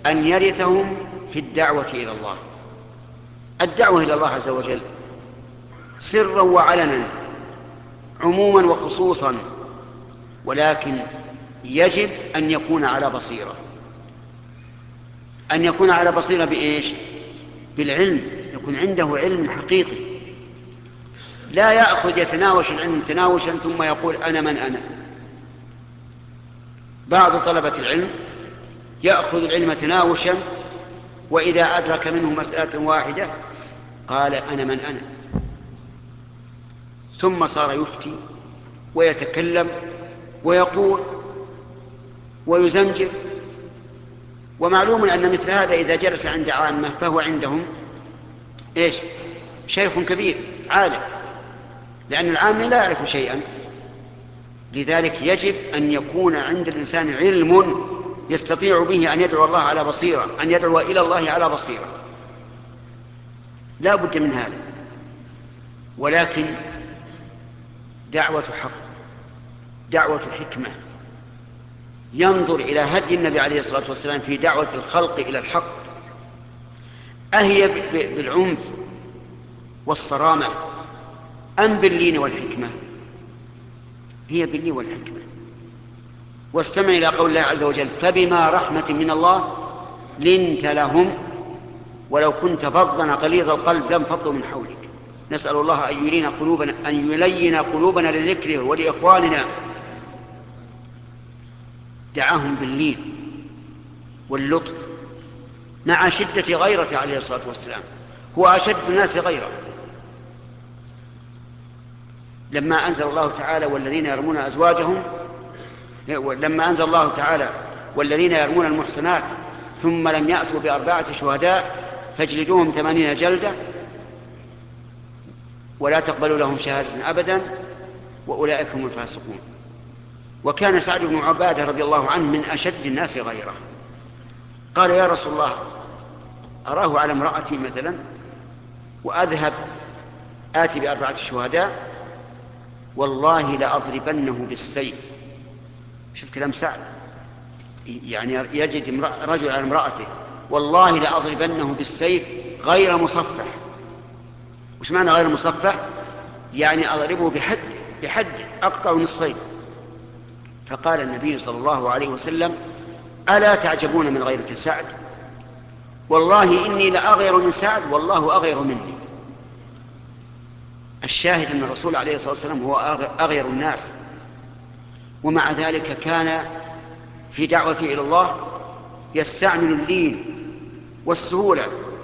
أن يرثهم في الدعوة إلى الله. الدعوة إلى الله عز وجل سرا وعلنا، عموما وخصوصا، ولكن يجب أن يكون على بصيرة. أن يكون على بصيرة بإيش؟ بالعلم، يكون عنده علم حقيقي، لا يأخذ يتناوش العلم تناوشا ثم يقول أنا من أنا. بعض طلبة العلم يأخذ العلم تناوشا، وإذا أدرك منه مسألة واحدة قال أنا من أنا، ثم صار يفتي ويتكلم ويقول ويزمجر. ومعلوم أن مثل هذا إذا جلس عند عامة فهو عندهم إيش؟ شيخ كبير عالم، لأن العامة لا يعرف شيئا. لذلك يجب أن يكون عند الإنسان علم يستطيع به أن يدعو الله على بصيرة، أن يدعو إلى الله على بصيرة، لا بد من هذا. ولكن دعوة حق، دعوة حكمة، ينظر إلى هدي النبي عليه الصلاة والسلام في دعوة الخلق إلى الحق، أهي بالعنف والصرامة أم باللين والحكمة؟ هي باللين والحكمة. واستمع إلى قول الله عز وجل فبما رحمة من الله لنت لهم ولو كنت فظا غليظ القلب لانفضوا من حولك. نسأل الله أن يلين قلوبنا لذكره ولإخواننا. دعاهم باللين واللطف مع شدة غيرته عليه الصلاة والسلام، هو أشد الناس غيره. لما أنزل الله تعالى والذين يرمون أزواجهم، لما أنزل الله تعالى والذين يرمون المحصنات ثم لم يأتوا بأربعة شهداء فاجلدوهم 80 جلدة ولا تقبلوا لهم شهادة أبدا وأولئك هم الفاسقون. وكان سعد بن عبادة رضي الله عنه من أشد الناس غيره. قال يا رسول الله أراه على امرأتي مثلا وأذهب آتي بأربعة شهداء والله لأضربنه بالسيف. شوف كلام سعد، يعني يجد رجل على امرأته والله لأضربنه بالسيف غير مصفح. وش معنى غير مصفح؟ يعني أضربه بحد أقطع نصفين. فقال النبي صلى الله عليه وسلم ألا تعجبون من غيرة سعد؟ والله إني لأغير من سعد والله أغير مني. الشاهد أن الرسول عليه الصلاة والسلام هو أغير الناس، ومع ذلك كان في دعوته إلى الله يستعمل اللين والسهولة.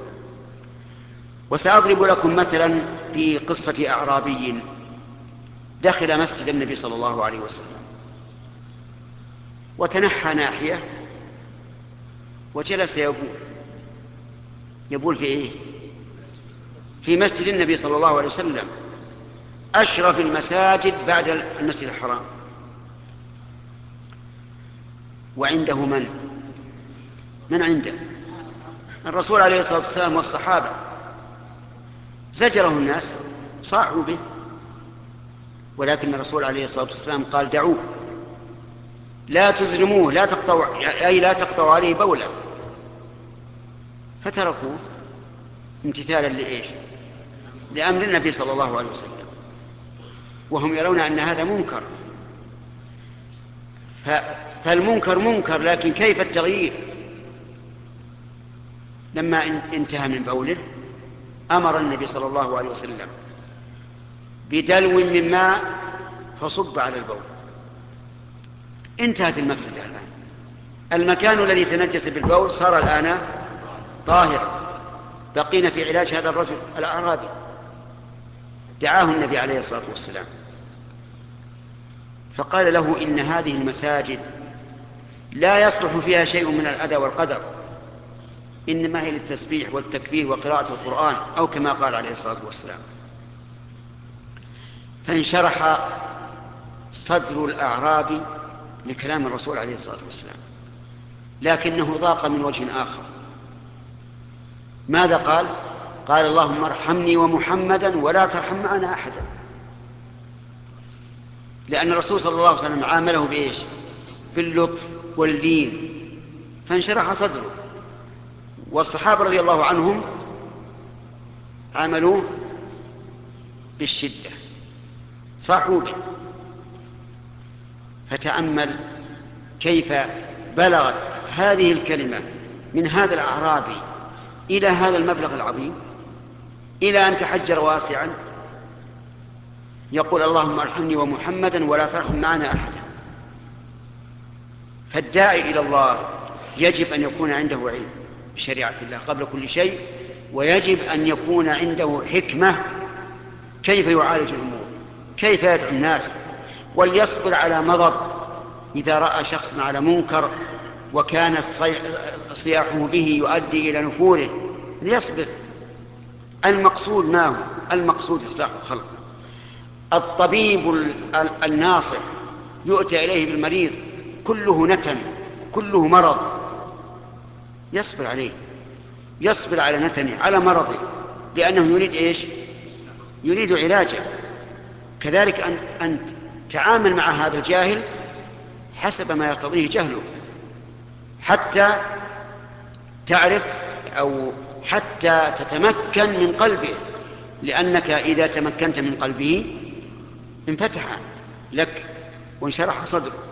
وسأضرب لكم مثلا في قصة أعرابي دخل مسجد النبي صلى الله عليه وسلم وتنحى ناحية وجلس يبول في إيه؟ في مسجد النبي صلى الله عليه وسلم، أشرف المساجد بعد المسجد الحرام. وعنده من عنده؟ الرسول عليه الصلاة والسلام والصحابة. زجره الناس صاحوا به، ولكن الرسول عليه الصلاة والسلام قال دعوه لا تزرموه، لا تقطعوا عليه بوله. فتركوه امتثالا لإيش؟ لأمر النبي صلى الله عليه وسلم، وهم يرون أن هذا منكر. فالمنكر منكر، لكن كيف التغيير؟ لما انتهى من بوله أمر النبي صلى الله عليه وسلم بدلو من ماء فصب على البول. انتهت المفسدة الآن. المكان الذي تنجس بالبول صار الآن طاهرا. بقينا في علاج هذا الرجل الأعرابي. دعاه النبي عليه الصلاة والسلام فقال له إن هذه المساجد لا يصلح فيها شيء من الأذى والقدر، إنما هي للتسبيح والتكبير وقراءة القرآن، أو كما قال عليه الصلاة والسلام. فانشرح صدر الأعرابي لكلام الرسول عليه الصلاة والسلام، لكنه ضاق من وجه آخر. ماذا قال؟ قال اللهم ارحمني ومحمدا ولا ترحم معنا أحدا. لأن الرسول صلى الله عليه وسلم عامله بإيش؟ باللطف واللين، فانشرح صدره. والصحابة رضي الله عنهم عملوا بالشدة، صاحوا به. فتأمل كيف بلغت هذه الكلمة من هذا الأعرابي إلى هذا المبلغ العظيم، إلى أن تحجر واسعا يقول اللهم ارحمني ومحمدا ولا ترحم معنا أحدا. فالداعي إلى الله يجب أن يكون عنده علم بشريعة الله قبل كل شيء، ويجب أن يكون عنده حكمة كيف يعالج الأمور، كيف يدعو الناس، وليصبر على مضض إذا رأى شخصا على منكر وكان صياحه به يؤدي إلى نفوره، ليصبر. المقصود ما هو؟ المقصود إصلاح الخلق. الطبيب الناصح يؤتى إليه بالمريض كله نتن، كله مرض، يصبر عليه، يصبر على نتنه، على مرضه، لأنه يريد إيش؟ يريد علاجه. كذلك أن تعامل مع هذا الجاهل حسب ما يقتضيه جهله، حتى تعرف أو حتى تتمكن من قلبه، لأنك إذا تمكنت من قلبه انفتح لك وانشرح صدره.